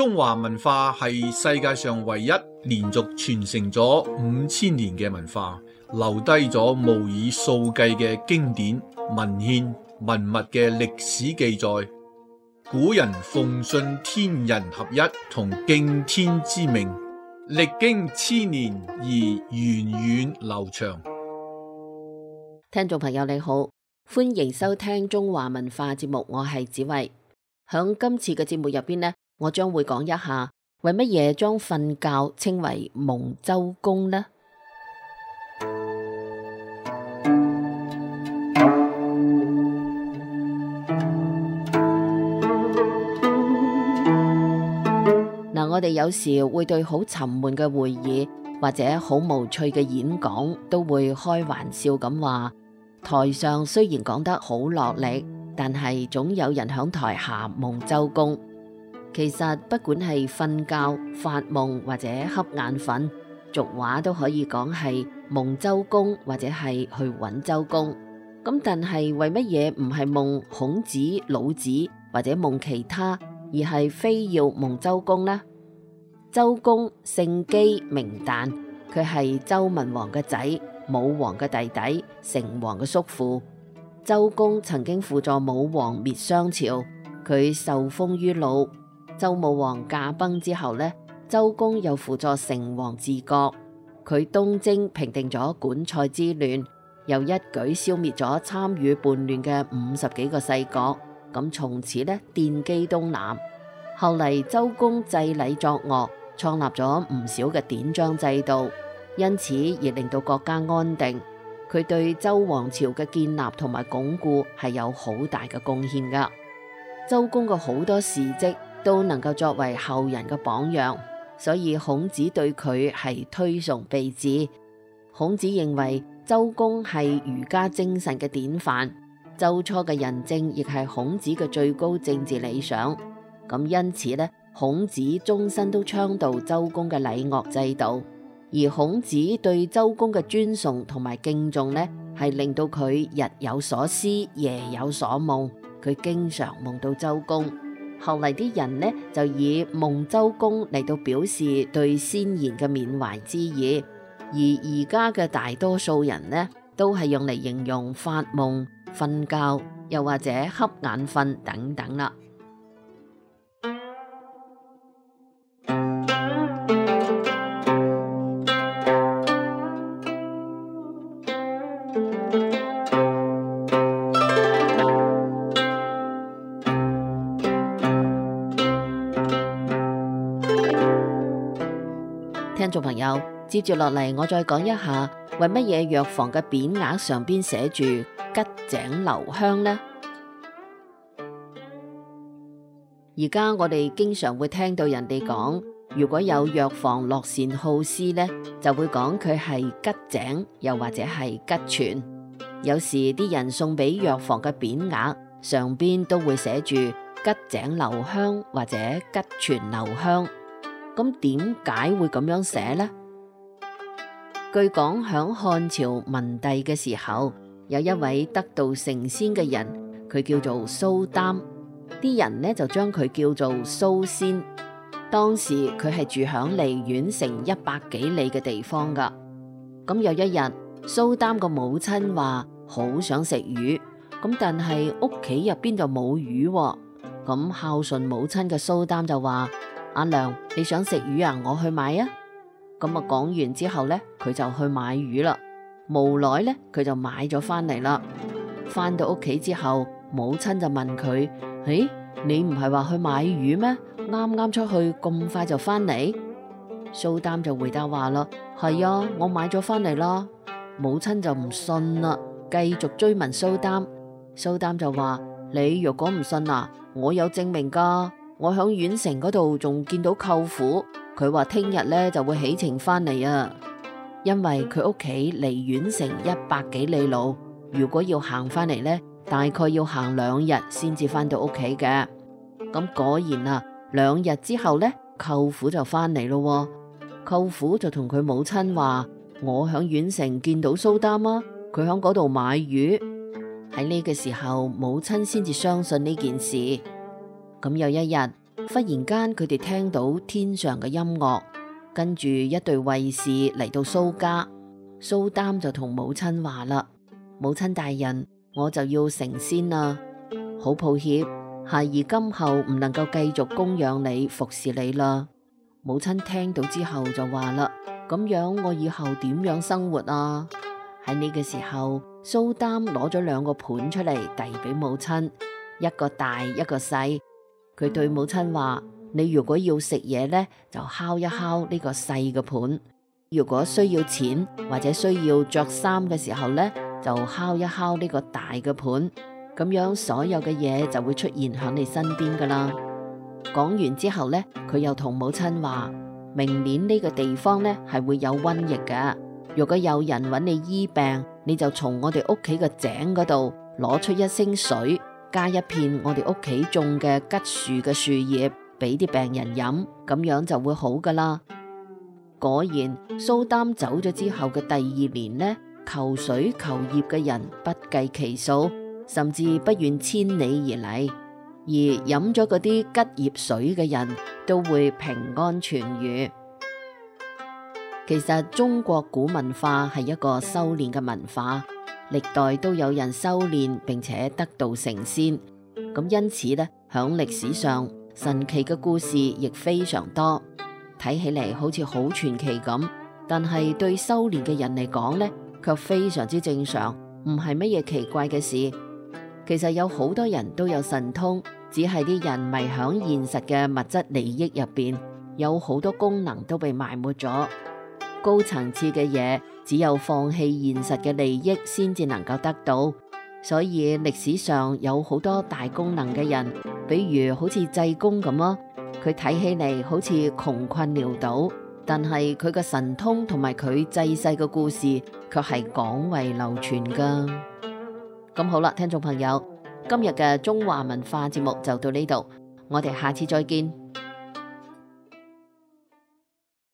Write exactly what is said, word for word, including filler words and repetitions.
中華文化係世界上唯一連續傳承咗五千年嘅文化，留低咗無以數計嘅經典文獻文物嘅歷史記載。古人奉信天人合一同敬天之命，歷經千年而源遠流長。 聽眾朋友你好，歡迎收聽中華文化節目，我係子慧。響今次嘅節目入邊呢，我將會講一下為乜嘢將瞓覺稱為蒙周公呢？嗱，我哋有時會對好沉悶嘅會議或者好無趣嘅演講，都會開玩笑咁話，台上雖然講得好落力，但係總有人響台下蒙周公。其實不管係瞓覺、發夢或者瞌眼瞓，俗話都可以講係蒙周公或者係去揾周公。咁但係為乜嘢唔係蒙孔子、老子或者蒙其他，而係非要蒙周公呢？周公姓姬名旦，佢係周文王嘅仔，武王嘅弟弟，成王嘅叔父。周公曾經輔助武王滅商朝，佢受封於魯。周武王駕崩之後呢，周公又輔助成王治國，佢東征平定咗管蔡之亂，又一舉消滅咗參與叛亂嘅五十幾個細國，咁從此呢奠基東南。後嚟周公制禮作樂，創立咗唔少嘅典章制度，因此而令到國家安定。佢對周王朝嘅建立同埋鞏固係有好大嘅貢獻噶。周公嘅好多事蹟都能夠作為後人嘅榜樣，所以孔子對佢係推崇備至。孔子認為周公係儒家精神嘅典範，周初嘅仁政亦係孔子嘅最高政治理想。咁因此呢，孔子終身都倡導周公嘅禮樂制度，而孔子對周公嘅尊崇同埋敬重呢，係令到佢日有所思，夜有所夢，佢經常夢到周公。後嚟啲人呢，就以蒙周公嚟到表示對先賢嘅緬懷之意，而而家嘅大多數人呢，都係用嚟形容發夢、瞓覺，又或者瞌眼瞓等等啦。聽眾朋友，接住落嚟，我再講一下為乜嘢藥房嘅匾額上邊寫住吉井留香呢？而家我哋經常會聽到人哋講，如果有藥房樂善好施呢，就會講佢係吉井，又或者係吉泉。有時啲人送俾藥房嘅匾額上邊都會寫住吉井留香或者吉泉留香。咁點解會咁樣寫呢？據講響漢朝文帝嘅時候，有一位得道成仙嘅人，佢叫做蘇擔，啲人呢就將佢叫做蘇仙。當時佢係住響離縣城一百幾里嘅地方噶。咁有一日，蘇擔個母親話好想食魚，咁但係屋企入邊就冇魚喎。咁孝順母親嘅蘇擔就話：阿娘，你想食魚啊？我去買啊！咁啊，講完之後呢，佢就去買魚啦。無奈呢，佢就買咗翻嚟啦。翻到屋企之後，母親就問佢：誒，你唔係話去買魚咩？啱啱出去咁快就翻嚟？蘇擔就回答話啦：係啊，我買咗翻嚟啦。母親就唔信啦，繼續追問蘇擔。蘇擔就話：你若果唔信啊，我有證明噶。我響縣城嗰度仲見到舅父，佢話聽日咧就會起程翻嚟啊。因為佢屋企離縣城一百幾里路，如果要行翻嚟咧，大概要行兩日先至翻到屋企嘅。咁果然啊，兩日之後咧，舅父就翻嚟咯。舅父就同佢母親話：我響縣城見到蘇擔啊，佢響嗰度買魚。喺呢個時候，母親先至相信呢件事。咁有一日， 忽然間佢哋聽到天上嘅音樂，跟住一隊衛士嚟到蘇家。蘇擔就同母親話啦：母親大人，我就要成仙啦，好抱歉，孩兒今後唔能夠繼續供養你服侍你啦。母親聽到之後就話啦：咁樣我以後點樣生活啊？喺呢個時候，蘇擔攞咗兩個盤出嚟遞俾母親，一個大一個細。佢對母親話：你如果要食嘢呢，就敲一敲呢個細嘅盤；如果需要錢或者需要着衫嘅時候呢，就敲一敲呢個大嘅盤。咁樣所有嘅嘢就會出現喺你身邊噶啦。講完之後呢，佢又同母親話：明年呢個地方呢係會有瘟疫嘅，如果有人揾你醫病，你就從我哋屋企嘅井嗰度攞出一升水，加一片我哋屋企種嘅桔樹嘅樹葉，俾啲病人飲，咁樣就會好噶啦。果然，蘇擔走咗之後嘅第二年呢，求水求葉嘅人不計其數，甚至不遠千里而嚟，而飲咗嗰啲桔葉水嘅人都會平安痊愈。其實中國古文化係一個修煉嘅文化，歷代都有人修煉並且得道成仙。咁因此呢，響歷史上神奇嘅故事亦非常多，睇起嚟好似好傳奇咁，但係對修煉嘅人嚟講呢，卻非常之正常，唔係乜嘢奇怪嘅事。其實有好多人都有神通，只係啲人迷響現實嘅物質利益入邊，有好多功能都被埋沒咗。高層次嘅嘢，只有放棄現實嘅利益先至能夠得到。所以歷史上有好多大功能嘅人，比如好似濟公咁啊，佢睇起嚟好似窮困潦倒，但係佢嘅神通同埋佢濟世嘅故事，卻係廣為流傳噶。咁好啦，聽眾朋友，今日嘅中華文化節目就到呢度，我哋下次再見。